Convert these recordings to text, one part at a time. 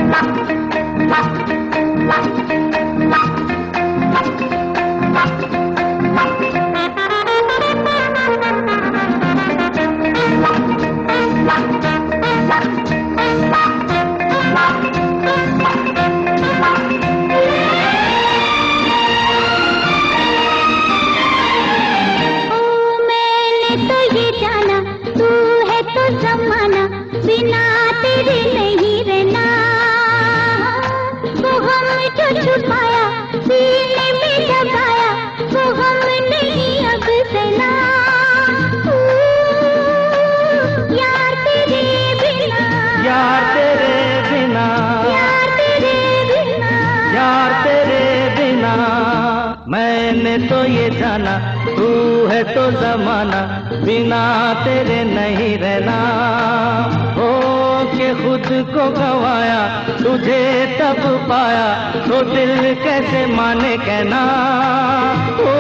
बिना तेरे नहीं रहना, वो हम जो छुपाया सीने में दबाया, वो हम नहीं अब सहना। यार तेरे बिना, यार तेरे बिना, यार तेरे बिना, यार तेरे बिना। मैंने तो ये जाना तू है तो जमाना, बिना तेरे नहीं रहना। हो के खुद को गवाया, तुझे तब पाया, तो दिल कैसे माने कहना। ओ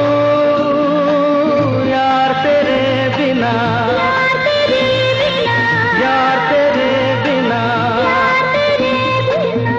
यार तेरे बिना, यार तेरे बिना, यार तेरे बिना, यार तेरे बिना।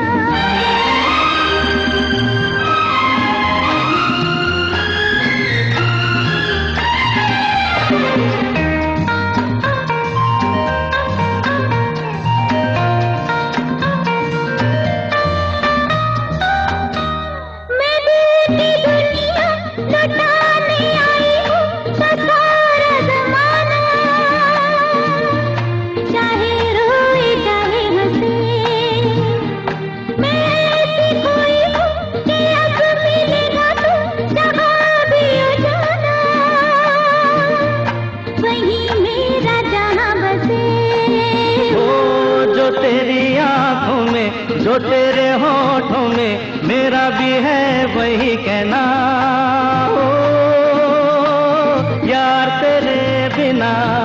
तेरी आंखों में जो तेरे होठों में, मेरा भी है वही कहना। ओ यार तेरे बिना,